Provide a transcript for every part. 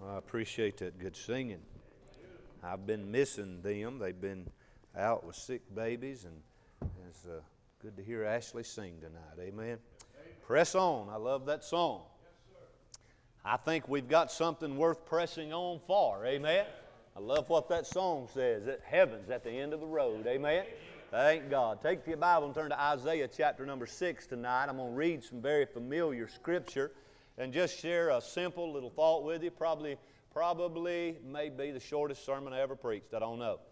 I appreciate that good singing. I've been missing them. They've been out with sick babies, and it's good to hear Ashley sing tonight. Amen. Press on. I love that song. I think we've got something worth pressing on for. Amen. I love what that song says, that heaven's at the end of the road. Amen. Thank God. Take your Bible and turn to Isaiah chapter number 6 tonight. I'm going to read some very familiar scripture and just share a simple little thought with you. Probably may be the shortest sermon I ever preached. I don't know.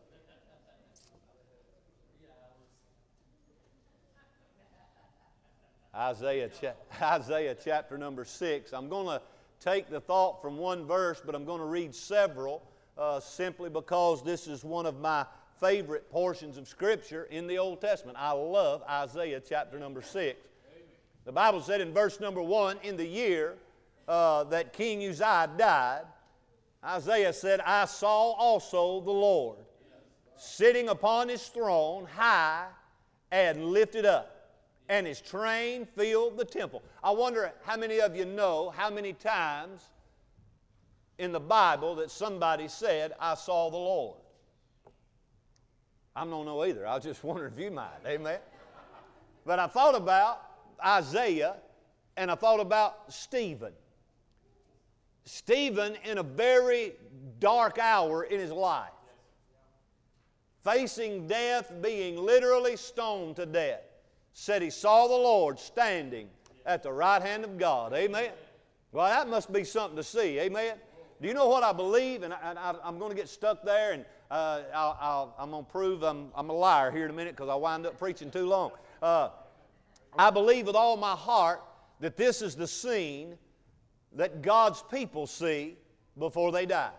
Isaiah chapter number 6. I'm going to take the thought from one verse, but I'm going to read several simply because this is one of my favorite portions of Scripture in the Old Testament. I love Isaiah chapter number 6. The Bible said in verse number 1, in the year that King Uzziah died, Isaiah said, I saw also the Lord sitting upon his throne high and lifted up, and his train filled the temple. I wonder how many of you know how many times in the Bible that somebody said, I saw the Lord. I don't know either. I was just wondering if you might. Amen. But I thought about Isaiah, and I thought about Stephen. Stephen, in a very dark hour in his life, facing death, being literally stoned to death, said he saw the Lord standing at the right hand of God. Amen. Well, that must be something to see. Amen. Do you know what I believe? And I'm going to get stuck there, and I'm going to prove I'm a liar here in a minute because I wind up preaching too long. I believe with all my heart that this is the scene that God's people see before they die.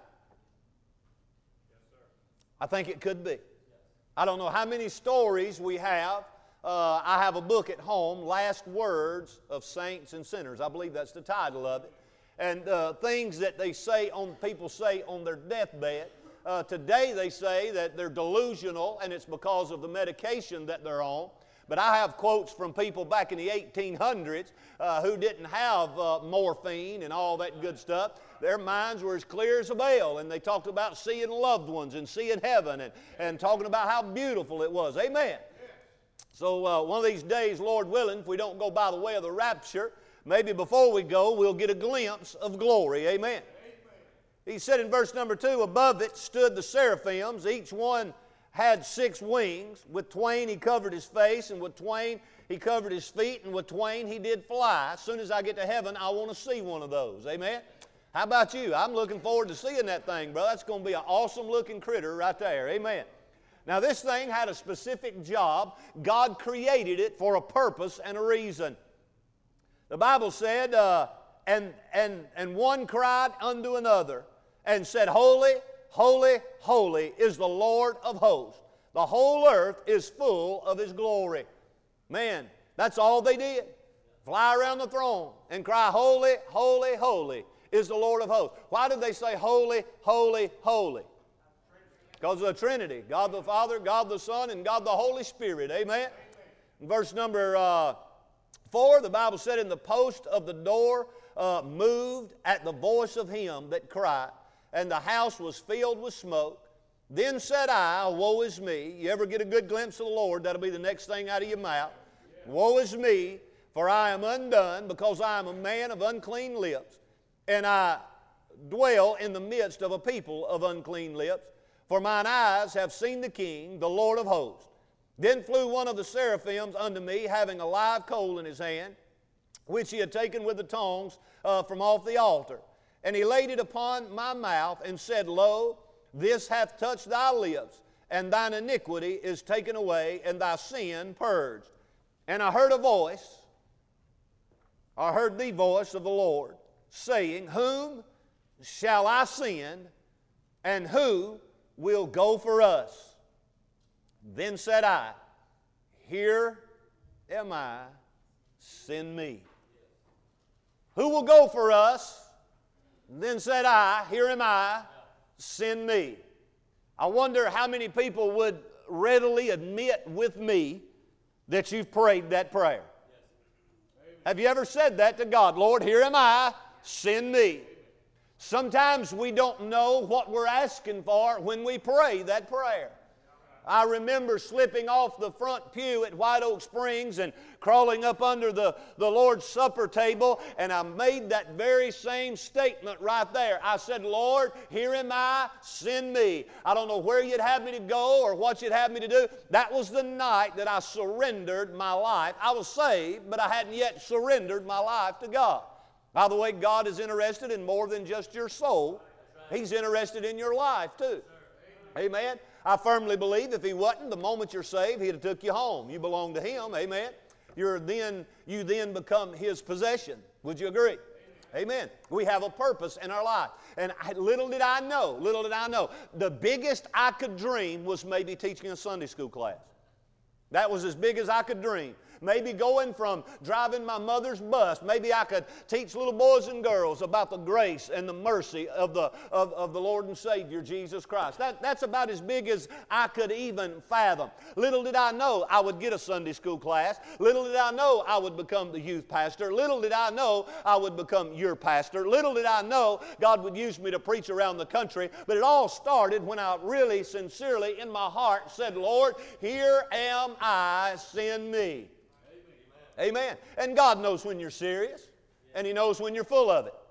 I think it could be. I don't know how many stories we have. I have a book at home, Last Words of Saints and Sinners. I believe that's the title of it. And things that people say on their deathbed. Today they say that they're delusional and it's because of the medication that they're on. But I have quotes from people back in the 1800s who didn't have morphine and all that good stuff. Their minds were as clear as a bell, and they talked about seeing loved ones and seeing heaven and talking about how beautiful it was. Amen. So one of these days, Lord willing, if we don't go by the way of the rapture, maybe before we go, we'll get a glimpse of glory. Amen. He said in verse number 2, above it stood the seraphims. Each one had 6 wings. With twain he covered his face, and with twain he covered his feet, and with twain he did fly. As soon as I get to heaven, I want to see one of those. Amen? How about you? I'm looking forward to seeing that thing, brother. That's going to be an awesome looking critter right there. Amen. Now this thing had a specific job. God created it for a purpose and a reason. The Bible said, and one cried unto another and said, Holy, holy, holy is the Lord of hosts. The whole earth is full of His glory. Man, that's all they did. Fly around the throne and cry, Holy, holy, holy is the Lord of hosts. Why did they say holy, holy, holy? Because of the Trinity. God the Father, God the Son, and God the Holy Spirit. Amen? In verse number 4, the Bible said, in the post of the door moved at the voice of him that cried, and the house was filled with smoke. Then said I, woe is me. You ever get a good glimpse of the Lord, that'll be the next thing out of your mouth. Woe is me, for I am undone, because I am a man of unclean lips, and I dwell in the midst of a people of unclean lips. For mine eyes have seen the King, the Lord of hosts. Then flew one of the seraphims unto me, having a live coal in his hand, which he had taken with the tongs from off the altar. And he laid it upon my mouth and said, Lo, this hath touched thy lips, and thine iniquity is taken away, and thy sin purged. And I heard the voice of the Lord, saying, Whom shall I send, and who will go for us? Then said I, Here am I, send me. Who will go for us? Then said I, Here am I, send me. I wonder how many people would readily admit with me that you've prayed that prayer. Have you ever said that to God? Lord, here am I, send me. Sometimes we don't know what we're asking for when we pray that prayer. I remember slipping off the front pew at White Oak Springs and crawling up under the Lord's Supper table, and I made that very same statement right there. I said, Lord, here am I, send me. I don't know where you'd have me to go or what you'd have me to do. That was the night that I surrendered my life. I was saved, but I hadn't yet surrendered my life to God. By the way, God is interested in more than just your soul. He's interested in your life too. Amen. I firmly believe if He wasn't, the moment you're saved, He'd have took you home. You belong to Him. Amen. You then become His possession. Would you agree? Amen. We have a purpose in our life. And little did I know, the biggest I could dream was maybe teaching a Sunday school class. That was as big as I could dream. Maybe going from driving my mother's bus, maybe I could teach little boys and girls about the grace and the mercy of the Lord and Savior Jesus Christ. That's about as big as I could even fathom. Little did I know I would get a Sunday school class. Little did I know I would become the youth pastor. Little did I know I would become your pastor. Little did I know God would use me to preach around the country. But it all started when I really, sincerely, in my heart said, Lord, here am I, send me. Amen. And God knows when you're serious, and He knows when you're full of it.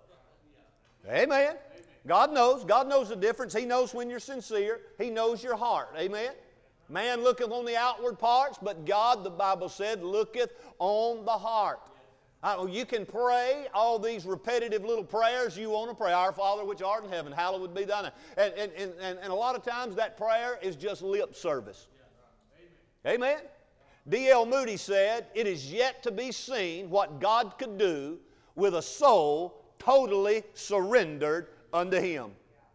Amen. God knows. God knows the difference. He knows when you're sincere. He knows your heart. Amen. Man looketh on the outward parts, but God, the Bible said, looketh on the heart. You can pray all these repetitive little prayers you want to pray. Our Father which art in heaven, hallowed be thy name. And a lot of times that prayer is just lip service. Amen. D.L. Moody said, it is yet to be seen what God could do with a soul totally surrendered unto Him.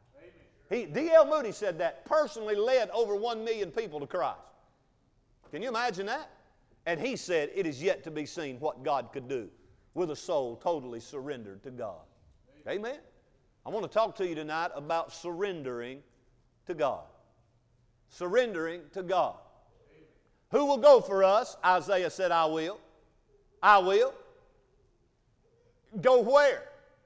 D.L. Moody said that, personally led over 1 million people to Christ. Can you imagine that? And he said, it is yet to be seen what God could do with a soul totally surrendered to God. Amen? I want to talk to you tonight about surrendering to God. Surrendering to God. Who will go for us? Isaiah said, I will. I will. Go where?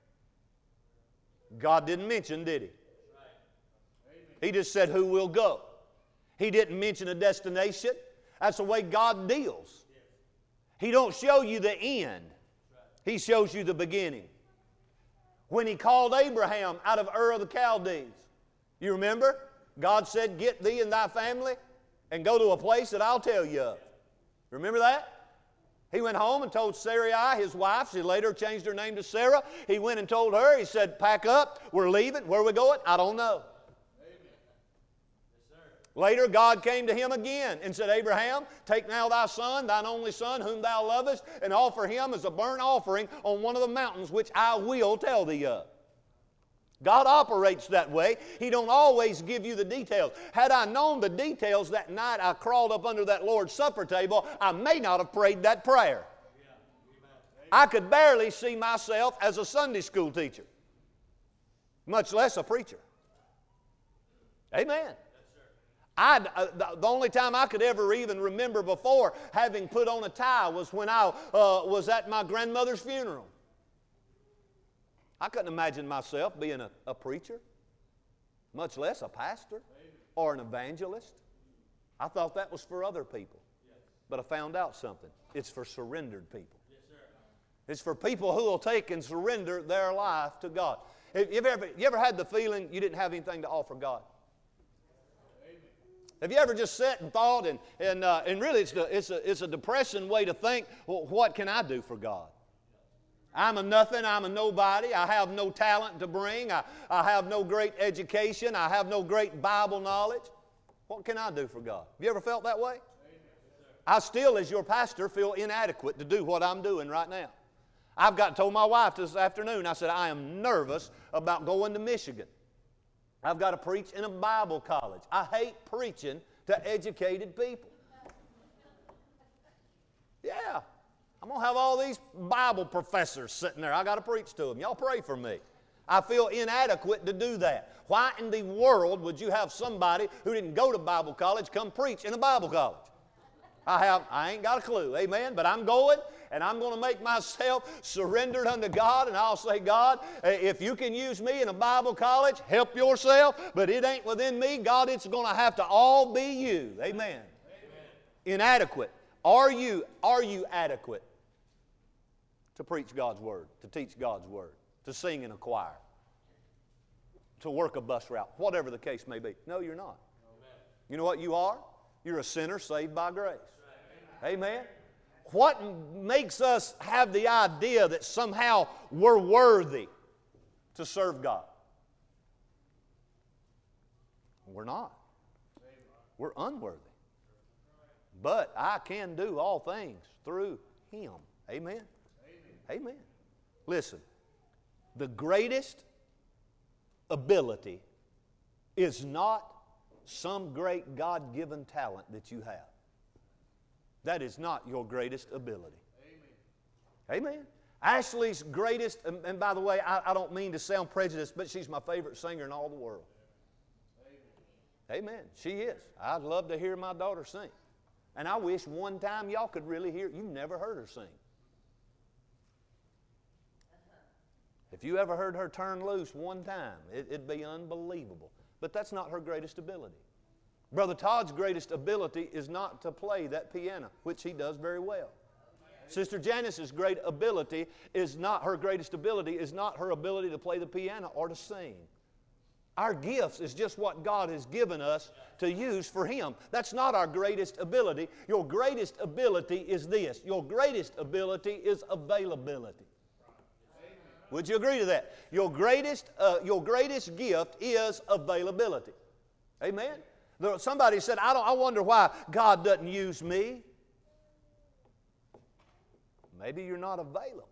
God didn't mention, did He? He just said, who will go? He didn't mention a destination. That's the way God deals. He don't show you the end. He shows you the beginning. When He called Abraham out of Ur of the Chaldees, you remember? God said, get thee and thy family and go to a place that I'll tell you of. Remember that? He went home and told Sarai, his wife. She later changed her name to Sarah. He went and told her, he said, pack up, we're leaving. Where are we going? I don't know. Later, God came to him again and said, Abraham, take now thy son, thine only son, whom thou lovest, and offer him as a burnt offering on one of the mountains which I will tell thee of. God operates that way. He don't always give you the details. Had I known the details that night I crawled up under that Lord's Supper table, I may not have prayed that prayer. I could barely see myself as a Sunday school teacher, much less a preacher. Amen. The only time I could ever even remember before having put on a tie was when I was at my grandmother's funeral. I couldn't imagine myself being a preacher, much less a pastor or an evangelist. I thought that was for other people. But I found out something. It's for surrendered people. It's for people who will take and surrender their life to God. You ever had the feeling you didn't have anything to offer God? Have you ever just sat and thought, and really it's a depressing way to think, well, what can I do for God? I'm a nothing, I'm a nobody, I have no talent to bring, I have no great education, I have no great Bible knowledge. What can I do for God? Have you ever felt that way? I still, as your pastor, feel inadequate to do what I'm doing right now. I've told my wife this afternoon, I said, I am nervous about going to Michigan. I've got to preach in a Bible college. I hate preaching to educated people. Yeah. I'm going to have all these Bible professors sitting there. I got to preach to them. Y'all pray for me. I feel inadequate to do that. Why in the world would you have somebody who didn't go to Bible college come preach in a Bible college? I ain't got a clue, amen, but I'm going, and I'm going to make myself surrendered unto God, and I'll say, God, if you can use me in a Bible college, help yourself, but it ain't within me. God, it's going to have to all be you, amen. Inadequate. Are you adequate to preach God's Word, to teach God's Word, to sing in a choir, to work a bus route, whatever the case may be? No, you're not. You know what you are? You're a sinner saved by grace. Amen. What makes us have the idea that somehow we're worthy to serve God? We're not. We're unworthy. But I can do all things through Him. Amen. Amen. Listen, the greatest ability is not some great God-given talent that you have. That is not your greatest ability. Amen. Amen. Ashley's greatest, and by the way, I don't mean to sound prejudiced, but she's my favorite singer in all the world. Amen. Amen. She is. I'd love to hear my daughter sing. And I wish one time y'all could really hear. You've never heard her sing. If you ever heard her turn loose one time, it'd be unbelievable. But that's not her greatest ability. Brother Todd's greatest ability is not to play that piano, which he does very well. Sister Janice's great ability is not her greatest ability, is not her ability to play the piano or to sing. Our gifts is just what God has given us to use for Him. That's not our greatest ability. Your greatest ability is this. Your greatest ability is availability. Would you agree to that? Your greatest gift is availability. Amen? Somebody said, I wonder why God doesn't use me. Maybe you're not available.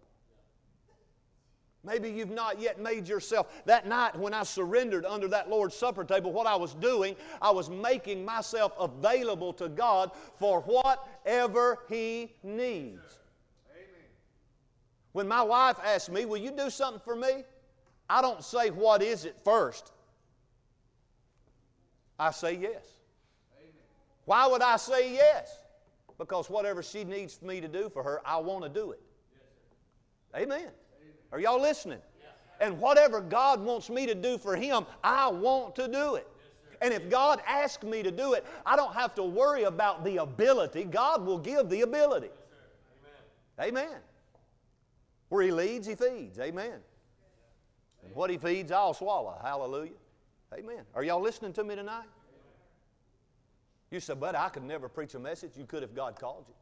Maybe you've not yet made yourself. That night when I surrendered under that Lord's Supper table, what I was doing, I was making myself available to God for whatever He needs. When my wife asks me, will you do something for me? I don't say, what is it first? I say yes. Why would I say yes? Because whatever she needs me to do for her, I want to do it. Amen. Are y'all listening? And whatever God wants me to do for Him, I want to do it. And if God asks me to do it, I don't have to worry about the ability. God will give the ability. Amen. Where He leads, He feeds. Amen. And what He feeds, I'll swallow. Hallelujah. Amen. Are y'all listening to me tonight? You said, but I could never preach a message. You could if God called you.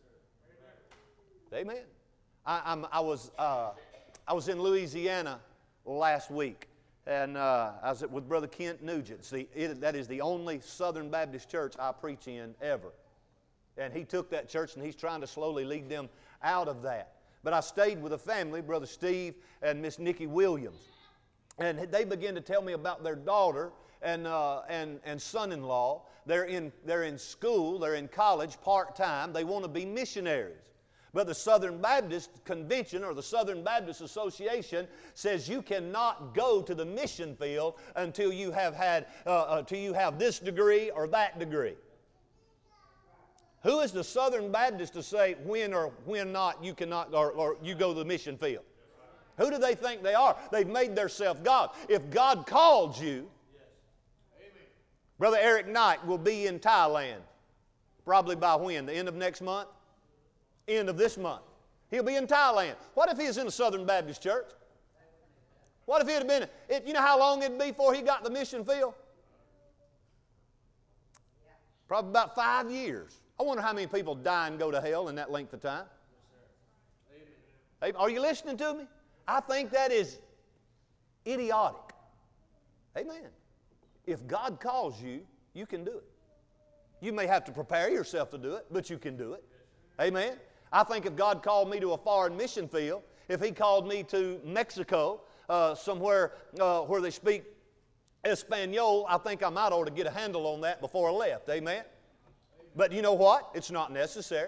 Amen. I was in Louisiana last week, and I was with Brother Kent Nugent. That is the only Southern Baptist church I preach in ever. And he took that church, and he's trying to slowly lead them out of that. But I stayed with a family, Brother Steve and Miss Nikki Williams. And they began to tell me about their daughter and son-in-law. They're in school, they're in college part-time. They want to be missionaries. But the Southern Baptist Convention or the Southern Baptist Association says you cannot go to the mission field until you have this degree or that degree. Who is the Southern Baptist to say when or when not you cannot or you go to the mission field? Who do they think they are? They've made themselves God. If God called you, Brother Eric Knight will be in Thailand. Probably by when? The end of next month? End of this month. He'll be in Thailand. What if he was in a Southern Baptist church? What if he'd have been, you know how long it'd be before he got the mission field? Probably about 5 years. I wonder how many people die and go to hell in that length of time. Are you listening to me? I think that is idiotic. Amen. If God calls you, you can do it. You may have to prepare yourself to do it, but you can do it. Amen. I think if God called me to a foreign mission field, if He called me to Mexico, somewhere where they speak Espanol, I think I might ought to get a handle on that before I left. Amen. But you know what? It's not necessary.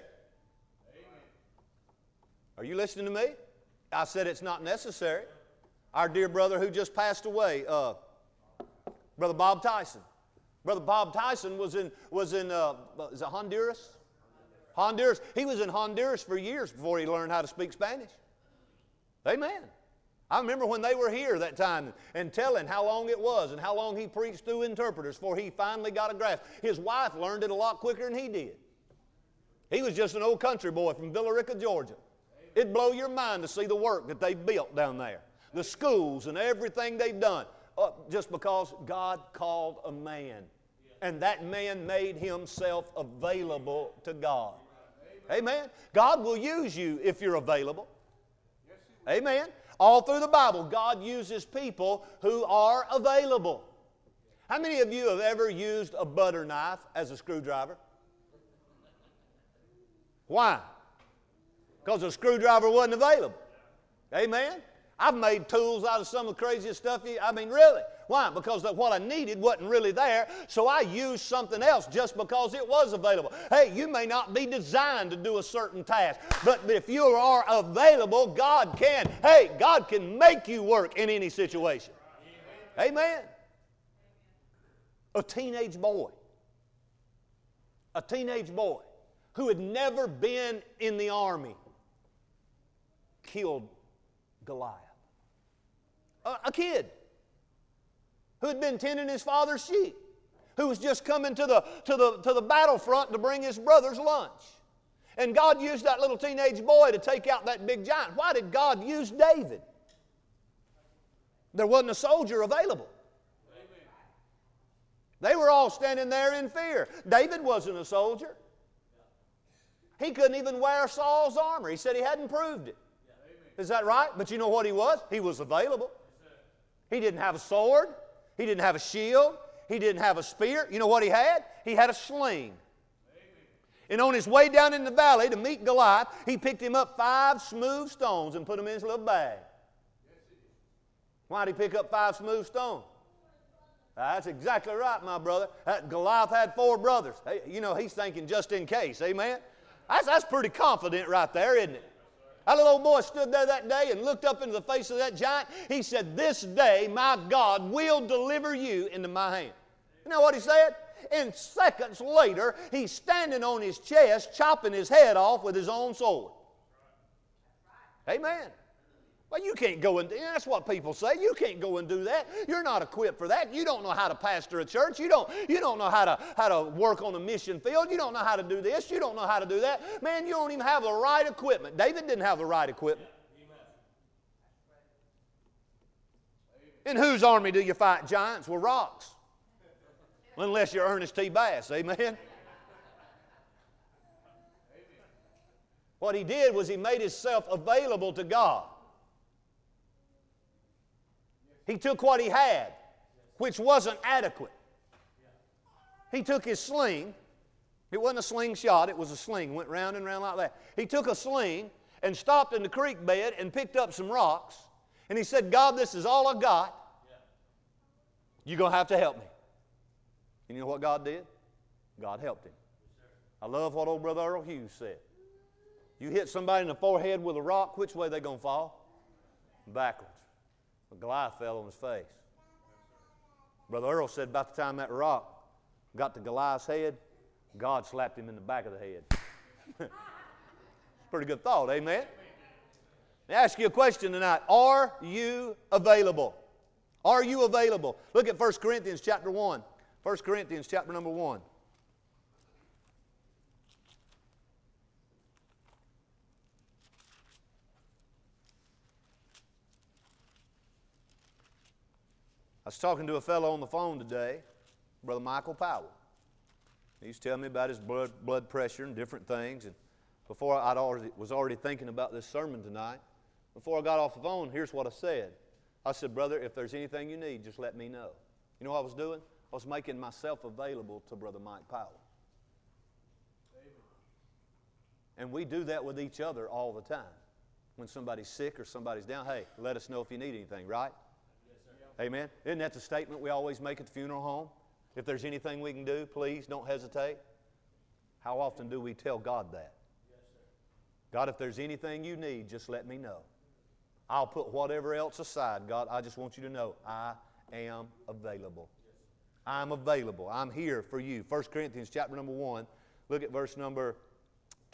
Are you listening to me? I said it's not necessary. Our dear brother who just passed away, Brother Bob Tyson. Brother Bob Tyson was in is it Honduras? Honduras. He was in Honduras for years before he learned how to speak Spanish. Amen. I remember when they were here that time and telling how long it was and how long he preached through interpreters before he finally got a grasp. His wife learned it a lot quicker than he did. He was just an old country boy from Villa Rica, Georgia. It'd blow your mind to see the work that they've built down there. The schools and everything they've done. Just because God called a man. And that man made himself available to God. Amen. God will use you if you're available. Amen. All through the Bible, God uses people who are available. How many of you have ever used a butter knife as a screwdriver? Why? Because the screwdriver wasn't available. Amen. I've made tools out of some of the craziest stuff. I mean, really. Why? Because what I needed wasn't really there, so I used something else just because it was available. Hey, you may not be designed to do a certain task, but if you are available, God can. Hey, God can make you work in any situation. Amen. A teenage boy who had never been in the army killed Goliath. A kid who had been tending his father's sheep, who was just coming to the battlefront to bring his brother's lunch. And God used that little teenage boy to take out that big giant. Why did God use David? There wasn't a soldier available. They were all standing there in fear. David wasn't a soldier. He couldn't even wear Saul's armor. He said he hadn't proved it. Is that right? But you know what he was? He was available. He didn't have a sword. He didn't have a shield. He didn't have a spear. You know what he had? He had a sling. And on his way down in the valley to meet Goliath, he picked him up 5 smooth stones and put them in his little bag. Why did he pick up 5 smooth stones? That's exactly right, my brother. Goliath had 4 brothers. Hey, you know, he's thinking just in case. Amen? That's pretty confident right there, isn't it? That little old boy stood there that day and looked up into the face of that giant. He said, "This day my God will deliver you into my hand." You know what he said? And seconds later, he's standing on his chest, chopping his head off with his own sword. Amen. Well, you can't go and do that's what people say. You can't go and do that. You're not equipped for that. You don't know how to pastor a church. You don't know how to work on a mission field. You don't know how to do this. You don't know how to do that. Man, you don't even have the right equipment. David didn't have the right equipment. In whose army do you fight giants? With rocks. Unless you're Ernest T. Bass. Amen. What he did was he made himself available to God. He took what he had, which wasn't adequate. He took his sling. It wasn't a slingshot, it was a sling. Went round and round like that. He took a sling and stopped in the creek bed and picked up some rocks. And he said, "God, this is all I got. You're going to have to help me." And you know what God did? God helped him. I love what old Brother Earl Hughes said. You hit somebody in the forehead with a rock, which way are they going to fall? Backwards. But Goliath fell on his face. Brother Earl said about the time that rock got to Goliath's head, God slapped him in the back of the head. It's a pretty good thought, amen? Let me ask you a question tonight. Are you available? Are you available? Look at 1 Corinthians chapter 1. 1 Corinthians chapter number 1. I was talking to a fellow on the phone today, Brother Michael Powell. He's telling me about his blood pressure and different things. And before I was already thinking about this sermon tonight, before I got off the phone, here's what I said. I said, "Brother, if there's anything you need, just let me know." You know what I was doing? I was making myself available to Brother Mike Powell. Amen. And we do that with each other all the time. When somebody's sick or somebody's down, hey, let us know if you need anything, right? Amen. Isn't that the statement we always make at the funeral home? If there's anything we can do, please don't hesitate. How often do we tell God that? Yes, God, if there's anything you need, just let me know. I'll put whatever else aside. God, I just want you to know I am available. I'm available. I'm here for you. 1 Corinthians chapter number 1. Look at verse number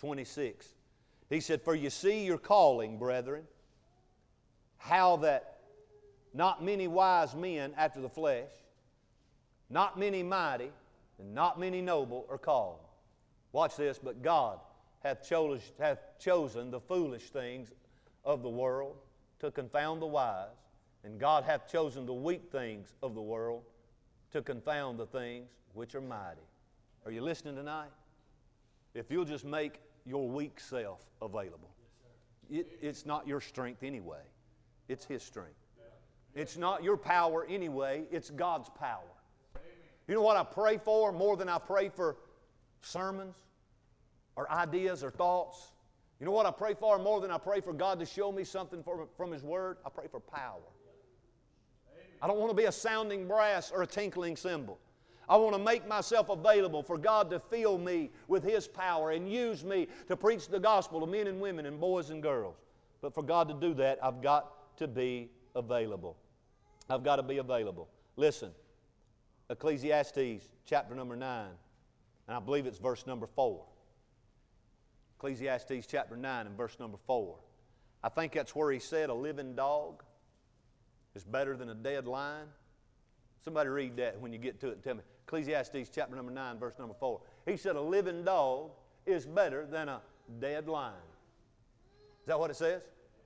26. He said, "For you see your calling, brethren, how that not many wise men after the flesh, not many mighty, and not many noble are called." Watch this. "But God hath chosen the foolish things of the world to confound the wise, and God hath chosen the weak things of the world to confound the things which are mighty." Are you listening tonight? If you'll just make your weak self available. It's not your strength anyway. It's His strength. It's not your power anyway. It's God's power. You know what I pray for more than I pray for sermons or ideas or thoughts? You know what I pray for more than I pray for God to show me something from His Word? I pray for power. I don't want to be a sounding brass or a tinkling cymbal. I want to make myself available for God to fill me with His power and use me to preach the gospel to men and women and boys and girls. But for God to do that, I've got to be available. I've got to be available. Listen, Ecclesiastes chapter number 9, and I believe it's verse number 4. Ecclesiastes chapter 9 and verse number 4. I think that's where he said a living dog is better than a dead lion. Somebody read that when you get to it and tell me. Ecclesiastes chapter number 9, verse number 4. He said a living dog is better than a dead lion. Is that what it says?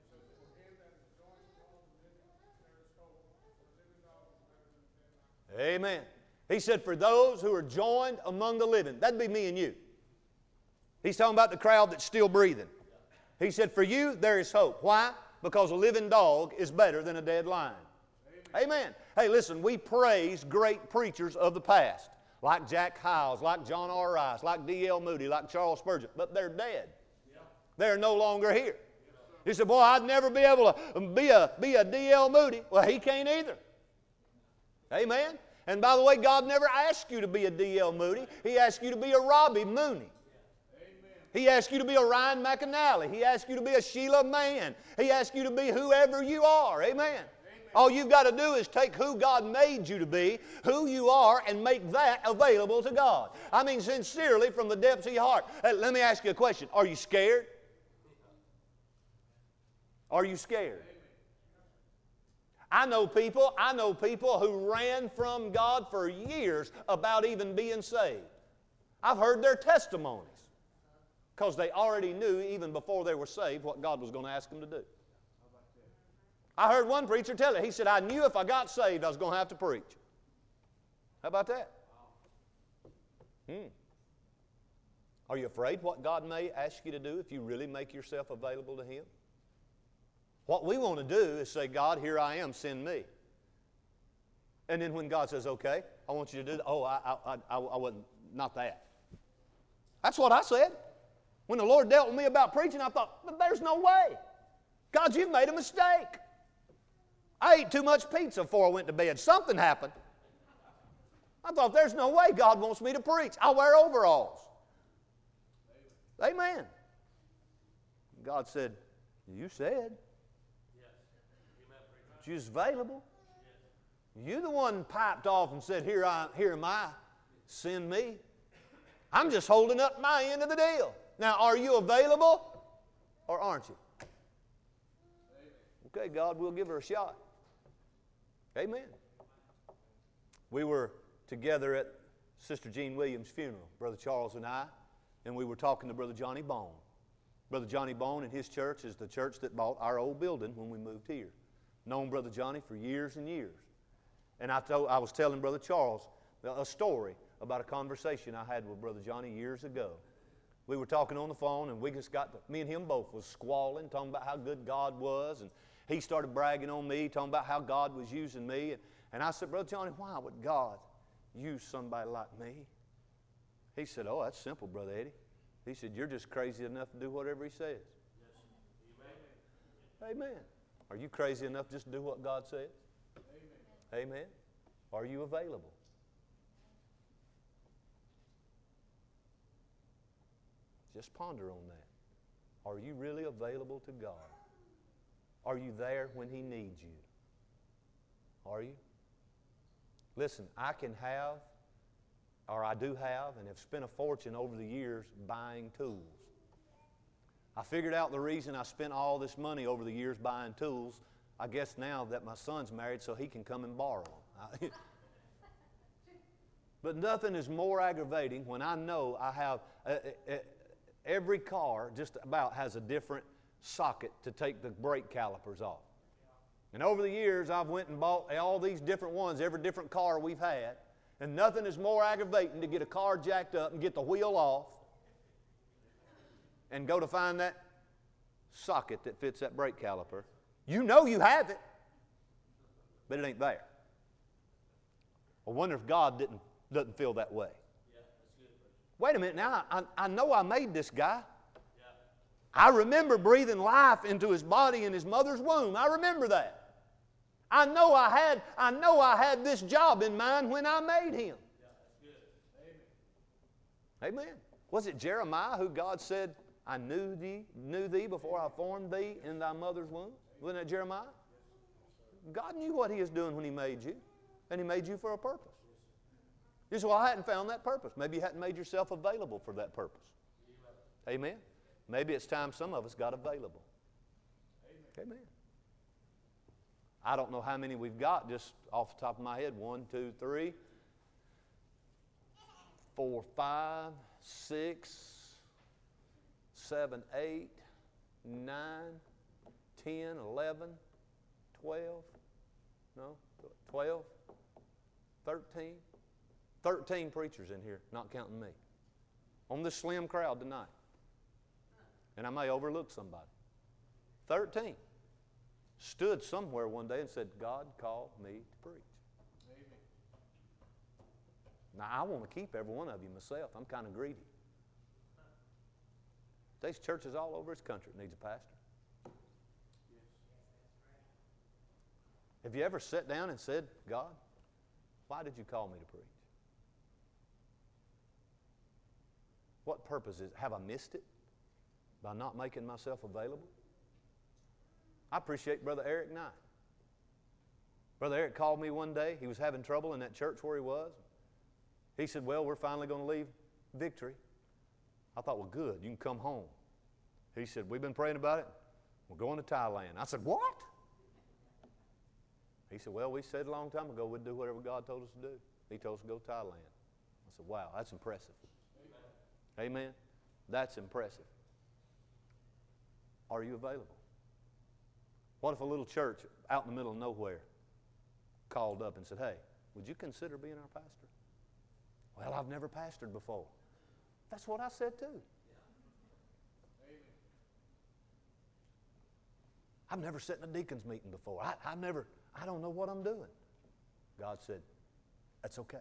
Amen. He said for those who are joined among the living. That'd be me and you. He's talking about the crowd that's still breathing. He said for you there is hope. Why? Because a living dog is better than a dead lion. Amen. Hey, listen, we praise great preachers of the past, like Jack Hyles, like John R. Rice, like D.L. Moody, like Charles Spurgeon, but they're dead. They're no longer here. You said, boy, I'd never be able to be a D.L. Moody. Well, he can't either. Amen. And by the way, God never asked you to be a D.L. Moody. He asked you to be a Robbie Mooney. He asked you to be a Ryan McAnally. He asked you to be a Sheila Mann. He asked you to be whoever you are. Amen. All you've got to do is take who God made you to be, who you are, and make that available to God. I mean, sincerely, from the depths of your heart. Hey, let me ask you a question. Are you scared? Are you scared? I know people who ran from God for years about even being saved. I've heard their testimonies because they already knew even before they were saved what God was going to ask them to do. I heard one preacher tell it. He said, I knew if I got saved I was going to have to preach. How about that? Are you afraid what God may ask you to do if you really make yourself available to Him? What we want to do is say, God, here I am, send me. And then when God says, okay, I want you to do that. Oh, I wasn't, not that. That's what I said. When the Lord dealt with me about preaching, I thought, but there's no way. God, you've made a mistake. I ate too much pizza before I went to bed. Something happened. I thought, there's no way God wants me to preach. I wear overalls. Amen. God said, you said. You was available. You're the one piped off and said, here am I, send me. I'm just holding up my end of the deal. Now, are you available or aren't you? Okay, God, we'll give her a shot. Amen. We were together at Sister Jean Williams' funeral, Brother Charles and I, and we were talking to Brother Johnny Bone. Brother Johnny Bone and his church is the church that bought our old building when we moved here. Known Brother Johnny for years and years. And I was telling Brother Charles a story about a conversation I had with Brother Johnny years ago. We were talking on the phone, and me and him both was squalling, talking about how good God was, and he started bragging on me, talking about how God was using me. And I said, Brother Johnny, why would God use somebody like me? He said, oh, that's simple, Brother Eddie. He said, you're just crazy enough to do whatever He says. Yes. Amen. Amen. Are you crazy enough just to do what God says? Amen. Amen. Are you available? Just ponder on that. Are you really available to God? Are you there when He needs you? Are you? Listen, I can have, or I do have, and have spent a fortune over the years buying tools. I figured out the reason I spent all this money over the years buying tools. I guess now that my son's married so he can come and borrow them. But nothing is more aggravating when I know I have, every car just about has a different socket to take the brake calipers off. And over the years I've went and bought all these different ones, every different car we've had. And nothing is more aggravating to get a car jacked up and get the wheel off and go to find that socket that fits that brake caliper. You know you have it, but it ain't there. I wonder if God doesn't feel that way. Yeah, that's good. Wait a minute now, I know I made this guy. Yeah. I remember breathing life into his body in his mother's womb. I remember that. I know I had this job in mind when I made him. Yeah, that's good. Amen. Amen. Was it Jeremiah who God said, I knew thee before I formed thee in thy mother's womb? Wasn't that Jeremiah? God knew what He was doing when He made you, and He made you for a purpose. You say, well, I hadn't found that purpose. Maybe you hadn't made yourself available for that purpose. Amen. Maybe it's time some of us got available. Amen. I don't know how many we've got just off the top of my head. 1, 2, 3, 4, 5, 6, 7, 8, 9, 10, 11, 12, no, 12, 13. 13 preachers in here, not counting me, on this slim crowd tonight. And I may overlook somebody. 13 stood somewhere one day and said, God called me to preach. Amen. Now, I want to keep every one of you myself. I'm kind of greedy. There's churches all over this country that needs a pastor. Have you ever sat down and said, God, why did you call me to preach? What purpose is it? Have I missed it by not making myself available? I appreciate Brother Eric Knight. Brother Eric called me one day. He was having trouble in that church where he was. He said, well, we're finally going to leave Victory. I thought, well, good, you can come home. He said, we've been praying about it. We're going to Thailand. I said, what? He said, well, we said a long time ago we'd do whatever God told us to do. He told us to go to Thailand. I said, wow, that's impressive. Amen. Amen. That's impressive. Are you available? What if a little church out in the middle of nowhere called up and said, hey, would you consider being our pastor? Well, I've never pastored before. That's what I said too. I've never sat in a deacon's meeting before. I don't know what I'm doing. God said, that's okay.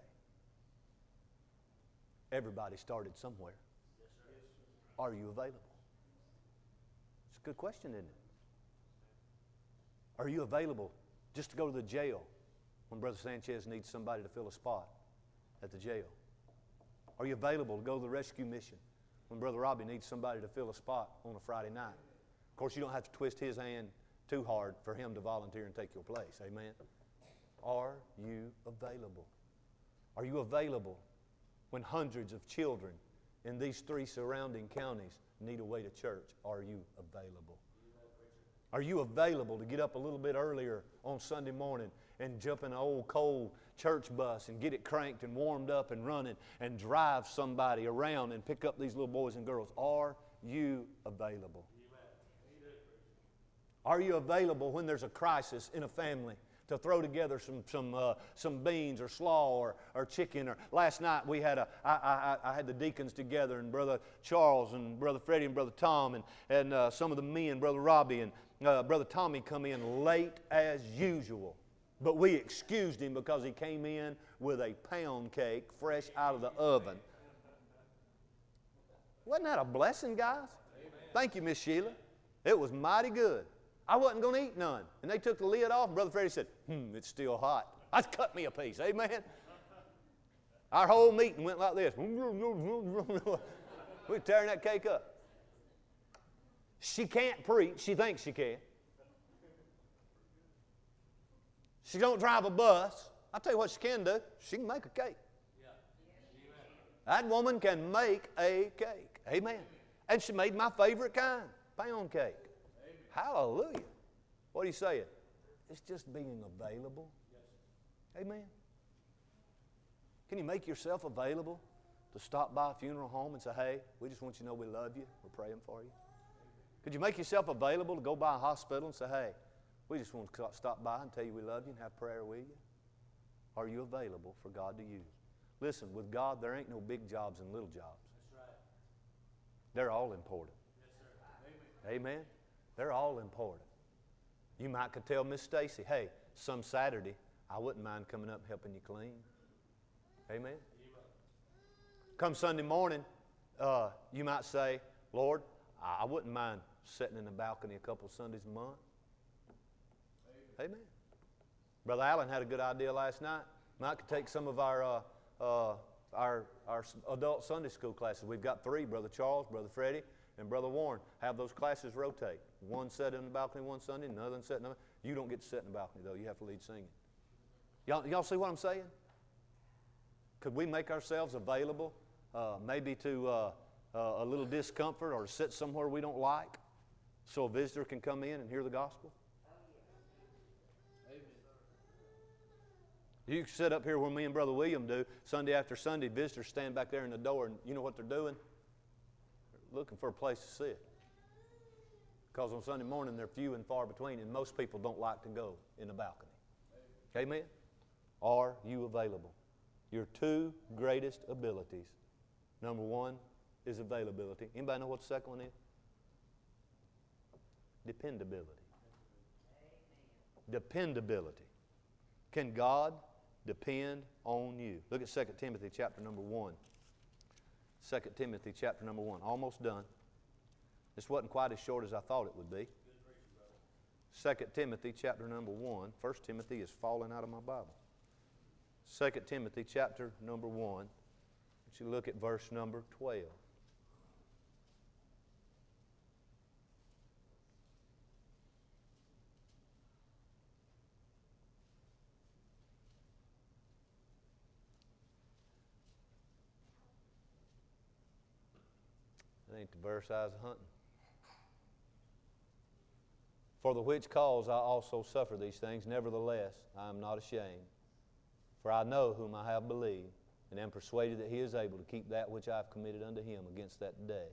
Everybody started somewhere. Are you available? It's a good question, isn't it? Are you available just to go to the jail when Brother Sanchez needs somebody to fill a spot at the jail? Are you available to go to the rescue mission when Brother Robbie needs somebody to fill a spot on a Friday night? Of course, you don't have to twist his hand too hard for him to volunteer and take your place. Amen? Are you available? Are you available when hundreds of children in these 3 surrounding counties need a way to church? Are you available? Are you available to get up a little bit earlier on Sunday morning and jump in an old cold church bus and get it cranked and warmed up and running and drive somebody around and pick up these little boys and girls? Are you available? Are you available when there's a crisis in a family to throw together some beans or slaw or chicken? Or last night we had I had the deacons together, and Brother Charles and Brother Freddie and Brother Tom and some of the men, Brother Robbie and Brother Tommy come in late as usual. But we excused him because he came in with a pound cake fresh out of the oven. Wasn't that a blessing, guys? Amen. Thank you, Miss Sheila. It was mighty good. I wasn't going to eat none. And they took the lid off, and Brother Freddie said, it's still hot. I'd cut me a piece. Amen? Our whole meeting went like this. We're tearing that cake up. She can't preach. She thinks she can. She don't drive a bus. I'll tell you what she can do. She can make a cake. That woman can make a cake. Amen. And she made my favorite kind. pound cake. Amen. Hallelujah. What are you saying? It's just being available. Yes. Amen. Can you make yourself available to stop by a funeral home and say, hey, we just want you to know we love you. We're praying for you. Could you make yourself available to go by a hospital and say, hey, we just want to stop by and tell you we love you and have prayer with you? Are you available for God to use? Listen, with God, there ain't no big jobs and little jobs. That's right. They're all important. Yes, sir. Amen. Amen? They're all important. You might could tell Miss Stacy, hey, some Saturday, I wouldn't mind coming up and helping you clean. Amen? Come Sunday morning, you might say, Lord, I wouldn't mind sitting in the balcony a couple Sundays a month. Amen. Brother Allen had a good idea last night. Might could take some of our adult Sunday school classes. We've got 3, Brother Charles, Brother Freddie, and Brother Warren. Have those classes rotate. One set in the balcony one Sunday, another one set in the balcony. You don't get to sit in the balcony, though. You have to lead singing. Y'all see what I'm saying? Could we make ourselves available maybe to a little discomfort or sit somewhere we don't like so a visitor can come in and hear the gospel? Amen. You can sit up here where me and Brother William do. Sunday after Sunday, visitors stand back there in the door, and you know what they're doing? They're looking for a place to sit. Because on Sunday morning, they're few and far between, and most people don't like to go in the balcony. Amen? Are you available? Your 2 greatest abilities. Number 1 is availability. Anybody know what the second one is? Dependability. Dependability. Can God depend on you? Look at 2 Timothy chapter number 1. 2 Timothy chapter number 1. Almost done. This wasn't quite as short as I thought it would be. 2 Timothy chapter number 1. 1 Timothy is falling out of my Bible. 2 Timothy chapter number 1. Let's look at verse number 12. That ain't the verse I was hunting. For the which cause I also suffer these things, nevertheless I am not ashamed. For I know whom I have believed, and am persuaded that he is able to keep that which I have committed unto him against that day.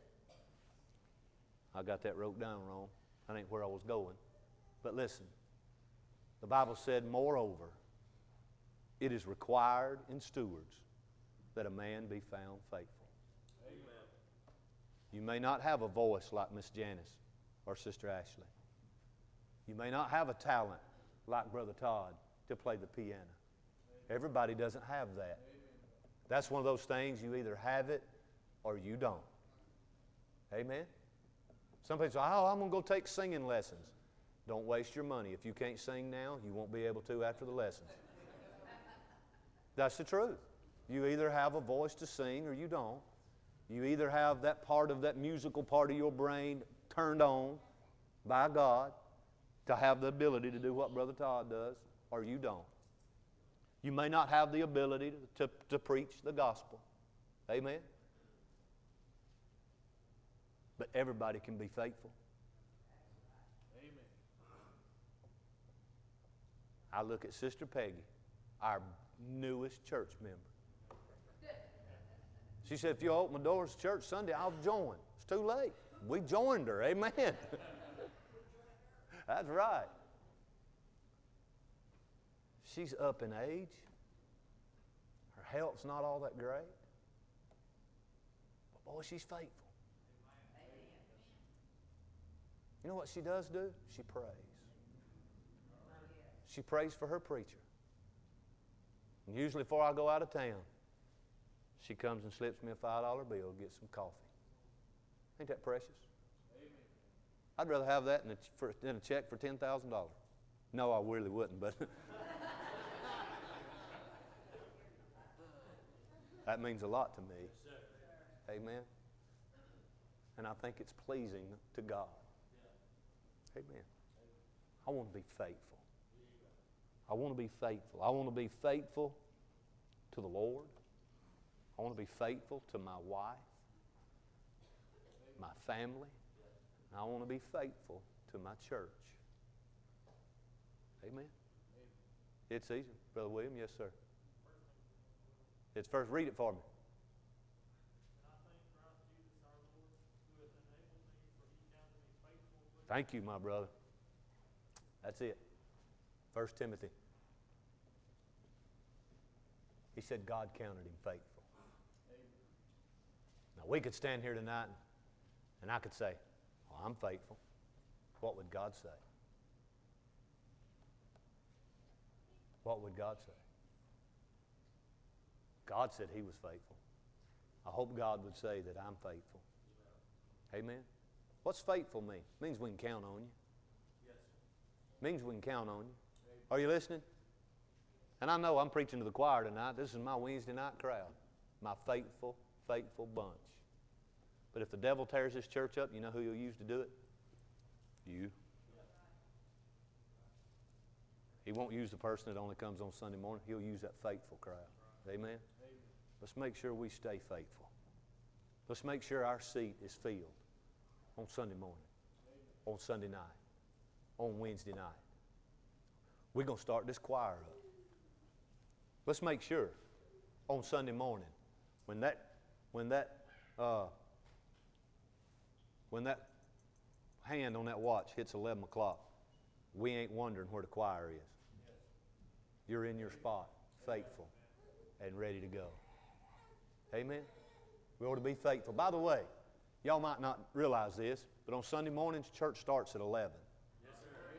I got that wrote down wrong. That ain't where I was going. But listen, the Bible said, moreover, it is required in stewards that a man be found faithful. Amen. You may not have a voice like Miss Janice or Sister Ashley. You may not have a talent like Brother Todd to play the piano. Everybody doesn't have that. That's one of those things, you either have it or you don't. Amen? Some people say, oh, I'm going to go take singing lessons. Don't waste your money. If you can't sing now, you won't be able to after the lessons. That's the truth. You either have a voice to sing or you don't. You either have that part of that musical part of your brain turned on by God to have the ability to do what Brother Todd does, or you don't. You may not have the ability to preach the gospel. Amen? But everybody can be faithful. Amen. I look at Sister Peggy, our newest church member. She said, if you open the doors to church Sunday, I'll join. It's too late. We joined her. Amen. That's right. She's up in age. Her health's not all that great. But boy, she's faithful. You know what she does do? She prays. She prays for her preacher. And usually before I go out of town, she comes and slips me a $5 bill, gets some coffee. Ain't that precious? Amen. I'd rather have that than a check for $10,000. No, I really wouldn't, but that means a lot to me. Amen. And I think it's pleasing to God. Amen. I want to be faithful. I want to be faithful. I want to be faithful to the Lord. I want to be faithful to my wife, my family. I want to be faithful to my church. Amen. It's easy. Brother William, yes, sir. It's first. Read it for me. Thank you, my brother. That's it. 1 Timothy. He said God counted him faithful. Now, we could stand here tonight and I could say, well, I'm faithful. What would God say? What would God say? God said He was faithful. I hope God would say that I'm faithful. Amen. What's faithful mean? It means we can count on you. It means we can count on you. Are you listening? And I know I'm preaching to the choir tonight. This is my Wednesday night crowd. My faithful, faithful bunch. But if the devil tears this church up, you know who he'll use to do it? You. He won't use the person that only comes on Sunday morning. He'll use that faithful crowd. Amen? Let's make sure we stay faithful. Let's make sure our seat is filled on Sunday morning, on Sunday night, on Wednesday night. We're going to start this choir up. Let's make sure on Sunday morning when that hand on that watch hits 11 o'clock, we ain't wondering where the choir is. You're in your spot, faithful and ready to go. Amen? We ought to be faithful. By the way, y'all might not realize this, but on Sunday mornings, church starts at 11. Yes, sir.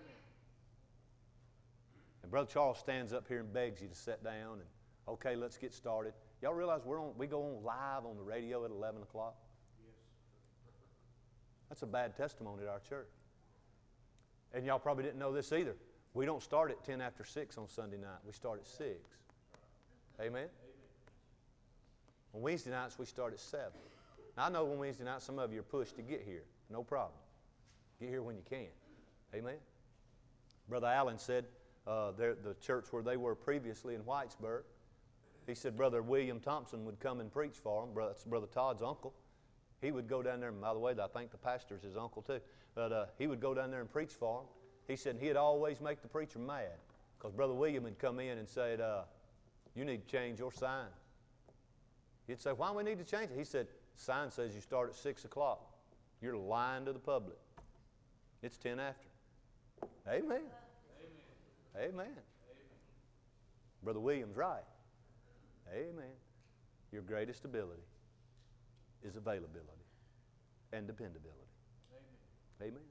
And Brother Charles stands up here and begs you to sit down and, okay, let's get started. Y'all realize we go on live on the radio at 11 o'clock? Yes. That's a bad testimony at our church. And y'all probably didn't know this either. We don't start at 10 after 6 on Sunday night. We start at 6. Amen? On Wednesday nights, we start at 7. Now, I know on Wednesday nights, some of you are pushed to get here. No problem. Get here when you can. Amen? Brother Allen said, the church where they were previously in Whitesburg, he said Brother William Thompson would come and preach for him. That's Brother Todd's uncle. He would go down there, and by the way, I think the pastor's his uncle too. But he would go down there and preach for him. He said he'd always make the preacher mad because Brother William would come in and said, you need to change your sign. He'd say, why do we need to change it? He said, sign says you start at 6 o'clock. You're lying to the public. It's 10 after. Amen. Amen. Amen. Amen. Brother William's right. Amen. Your greatest ability is availability and dependability. Amen. Amen.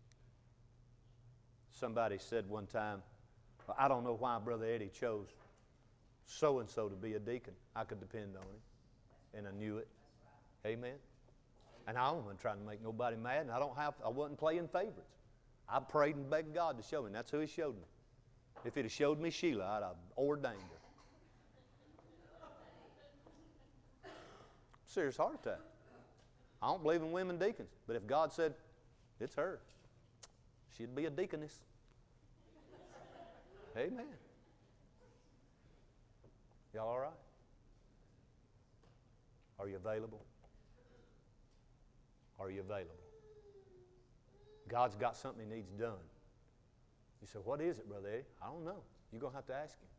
Somebody said one time, well, I don't know why Brother Eddie chose so-and-so to be a deacon. I could depend on him. And I knew it. Amen. And I wasn't trying to make nobody mad, and I wasn't playing favorites. I prayed and begged God to show me, and that's who He showed me. If He'd have showed me Sheila, I'd have ordained her. Serious heart attack. I don't believe in women deacons, but if God said, it's her, she'd be a deaconess. Amen. Y'all all right? Are you available? Are you available? God's got something He needs done. You say, what is it, Brother Eddie? I don't know. You're going to have to ask Him.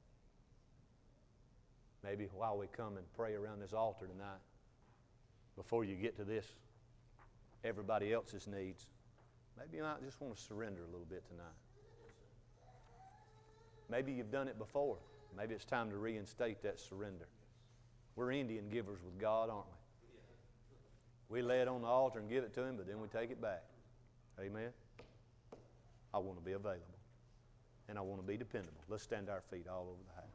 Maybe while we come and pray around this altar tonight, before you get to this, everybody else's needs, maybe you might just want to surrender a little bit tonight. Maybe you've done it before. Maybe it's time to reinstate that surrender. We're Indian givers with God, aren't we? We lay it on the altar and give it to Him, but then we take it back. Amen? I want to be available. And I want to be dependable. Let's stand to our feet all over the house.